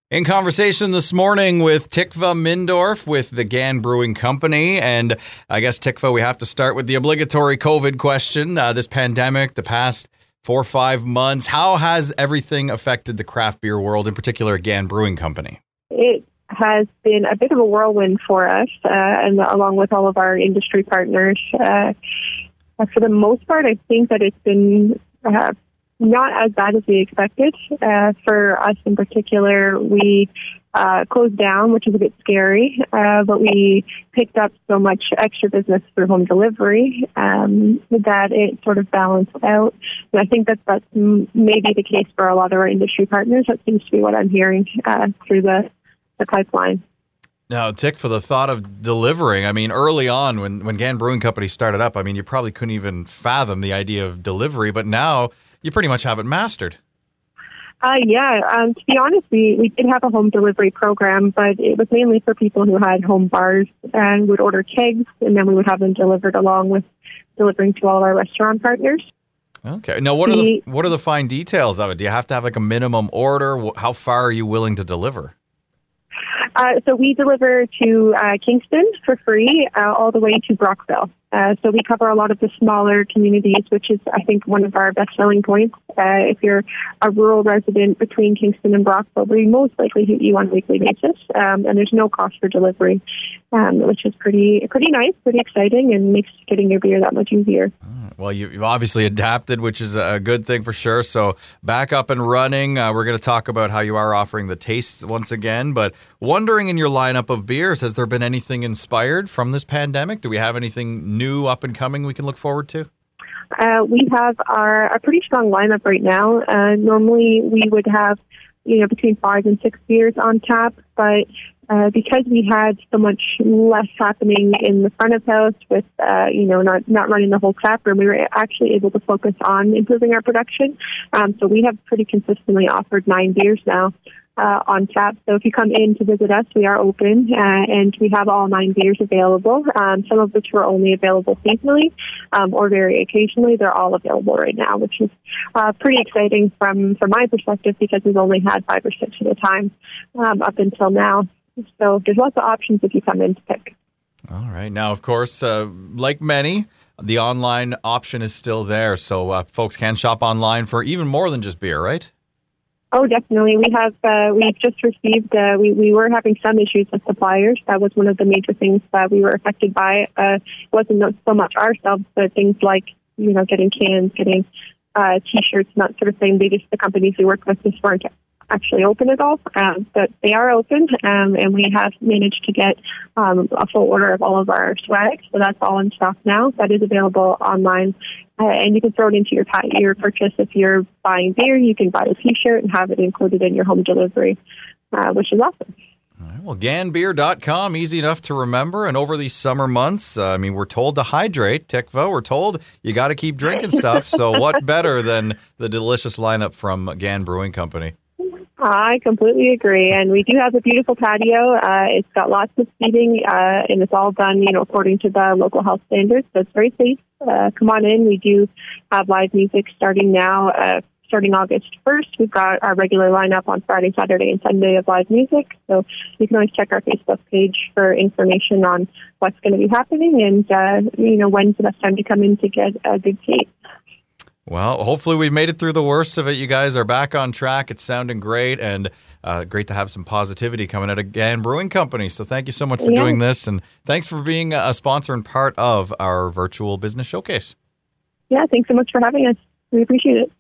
In conversation this morning with Tikva Mindorf with the Gann Brewing Company. And I guess, Tikva, we have to start with the obligatory COVID question. This pandemic, the past 4 or 5 months, how has everything affected the craft beer world, in particular Gann Brewing Company? It has been a bit of a whirlwind for us, and along with all of our industry partners. For the most part, I think that it's been not as bad as we expected. For us in particular, we closed down, which is a bit scary, but we picked up so much extra business through home delivery that it sort of balanced out. And I think that's maybe the case for a lot of our industry partners. That seems to be what I'm hearing through the pipeline. Now, Tick, for the thought of delivering, I mean, early on when Gann Brewing Company started up, I mean, you probably couldn't even fathom the idea of delivery, but now you pretty much have it mastered. To be honest, we did have a home delivery program, but it was mainly for people who had home bars and would order kegs, and then we would have them delivered along with delivering to all of our restaurant partners. Okay. Now, what are the fine details of it? Do you have to have like a minimum order? How far are you willing to deliver? So we deliver to Kingston for free, all the way to Brockville. So we cover a lot of the smaller communities, which is, I think, one of our best selling points. If you're a rural resident between Kingston and Brockville, we most likely hit you on a weekly basis, and there's no cost for delivery, which is pretty nice, pretty exciting, and makes getting your beer that much easier. Well, you've obviously adapted, which is a good thing for sure. So back up and running. We're going to talk about how you are offering the tastes once again. But wondering, in your lineup of beers, has there been anything inspired from this pandemic? Do we have anything new up and coming we can look forward to? We have a pretty strong lineup right now. Normally we would have, between 5 and 6 beers on tap, but because we had so much less happening in the front of house with, not running the whole tap room, we were actually able to focus on improving our production. So we have pretty consistently offered 9 beers now on tap. So if you come in to visit us, we are open, and we have all 9 beers available, some of which were only available seasonally or very occasionally. They're all available right now, which is pretty exciting from my perspective, because we've only had 5 or 6 at a time up until now. So there's lots of options if you come in to pick. All right. Now, of course, like many, the online option is still there. So folks can shop online for even more than just beer, right? Oh, definitely. We've just received, we were having some issues with suppliers. That was one of the major things that we were affected by. It wasn't so much ourselves, but things like, getting cans, getting T-shirts, and that sort of thing. The companies we work with just weren't actually open at all, but they are open, and we have managed to get a full order of all of our swag, so that's all in stock now. That is available online, and you can throw it into your purchase. If you're buying beer, you can buy a T-shirt and have it included in your home delivery, which is awesome. All right, well, GannBeer.com, easy enough to remember. And over these summer months, we're told to hydrate. Tikva, we're told you got to keep drinking stuff. So what better than the delicious lineup from Gann Brewing Company? I completely agree. And we do have a beautiful patio. It's got lots of seating, and it's all done, according to the local health standards. So it's very safe. Come on in. We do have live music starting now. Starting August 1st, we've got our regular lineup on Friday, Saturday, and Sunday of live music. So you can always check our Facebook page for information on what's going to be happening and, when's the best time to come in to get a good seat. Well, hopefully we've made it through the worst of it. You guys are back on track. It's sounding great, and great to have some positivity coming out of Gann Brewing Company. So thank you so much for doing this, and thanks for being a sponsor and part of our virtual business showcase. Yeah, thanks so much for having us. We appreciate it.